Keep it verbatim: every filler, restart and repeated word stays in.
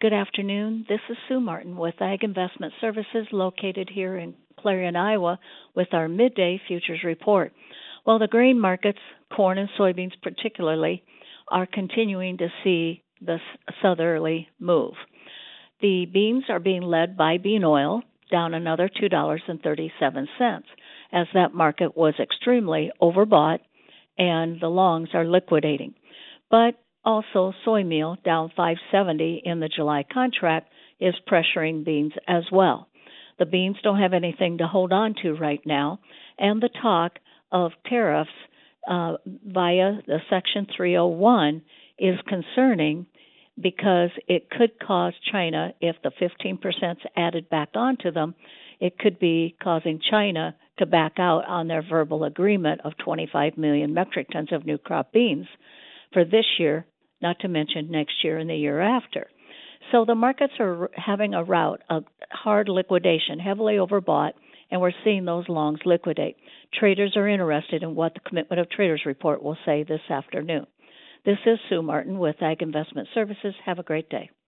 Good afternoon. This is Sue Martin with Ag Investment Services located here in Clarion, Iowa, with our midday futures report. Well, the grain markets, corn and soybeans particularly, are continuing to see the southerly move. The beans are being led by bean oil, down another two dollars and thirty-seven cents, as that market was extremely overbought and the longs are liquidating. But also, soy meal down five seventy in the July contract is pressuring beans as well. The beans don't have anything to hold on to right now, and the talk of tariffs uh, via the Section three oh one is concerning because it could cause China, if the fifteen percent is added back onto them, it could be causing China to back out on their verbal agreement of twenty-five million metric tons of new crop beans for this year, not to mention next year and the year after. So the markets are having a rout of hard liquidation, heavily overbought, and we're seeing those longs liquidate. Traders are interested in what the Commitment of Traders report will say this afternoon. This is Sue Martin with Ag Investment Services. Have a great day.